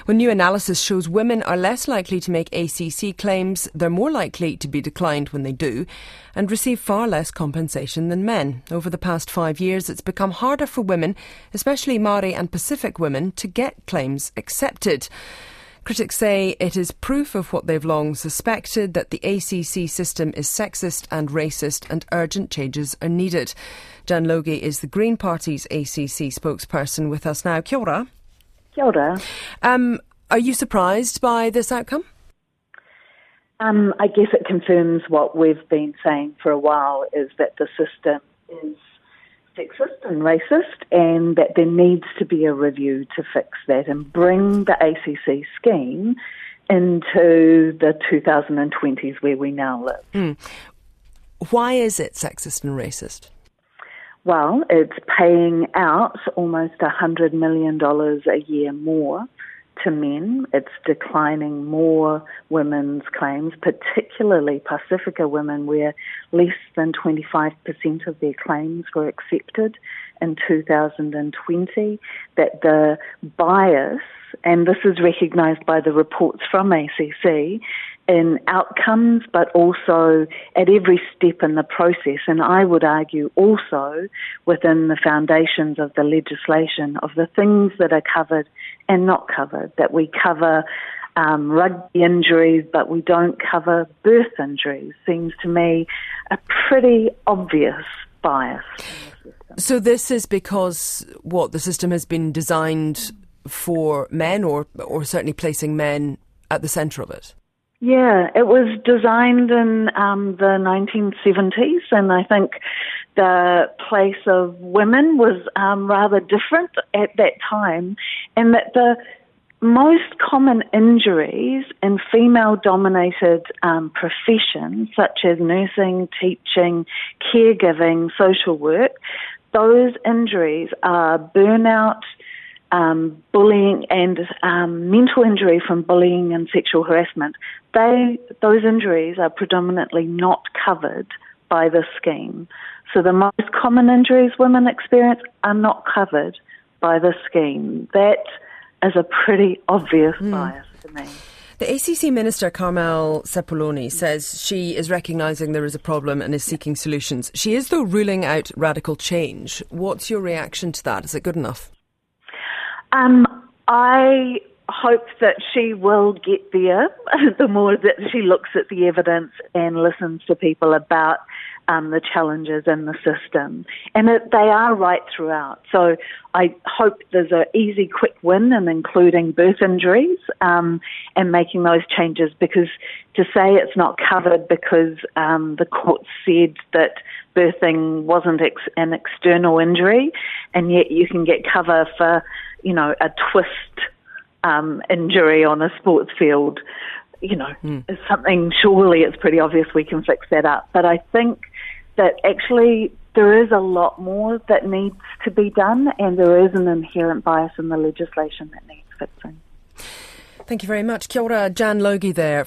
When new analysis shows women are less likely to make ACC claims, they're more likely to be declined when they do, and receive far less compensation than men. Over the past 5 years, it's become harder for women, especially Māori and Pacific women, to get claims accepted. Critics say it is proof of what they've long suspected, that the ACC system is sexist and racist, and urgent changes are needed. Jan Logie is the Green Party's ACC spokesperson with us now. Kia ora. Kia ora. Are you surprised by this outcome? I guess it confirms what we've been saying for a while, is that the system is sexist and racist, and that there needs to be a review to fix that and bring the ACC scheme into the 2020s where we now live. Why is it sexist and racist? Well, it's paying out almost $100 million a year more to men. It's declining more women's claims, particularly Pasifika women, where less than 25% of their claims were accepted in 2020. That the bias, and this is recognised by the reports from ACC, in outcomes, but also at every step in the process, and I would argue also within the foundations of the legislation, of the things that are covered and not covered, that we cover rugby injuries, but we don't cover birth injuries, seems to me a pretty obvious bias in the system. So this is because, the system has been designed for men, or certainly placing men at the centre of it? Yeah, it was designed in the 1970s, and I think the place of women was rather different at that time, and that the most common injuries in female-dominated professions, such as nursing, teaching, caregiving, social work, those injuries are burnout, bullying and mental injury from bullying and sexual harassment. Those injuries are predominantly not covered by the scheme. So the most common injuries women experience are not covered by the scheme. That is a pretty obvious bias to me. The ACC Minister, Carmel Sepuloni, says she is recognising there is a problem and is seeking solutions. She is, though, ruling out radical change. What's your reaction to that? Is it good enough? I hope that she will get there the more that she looks at the evidence and listens to people about the challenges in the system. And they are right throughout. So I hope there's an easy, quick win in including birth injuries and making those changes, because to say it's not covered because the court said that birthing wasn't an external injury, and yet you can get cover for a twist injury on a sports field, is something, surely it's pretty obvious we can fix that up. But I think that actually there is a lot more that needs to be done, and there is an inherent bias in the legislation that needs fixing. Thank you very much. Kia ora, Jan Logie there.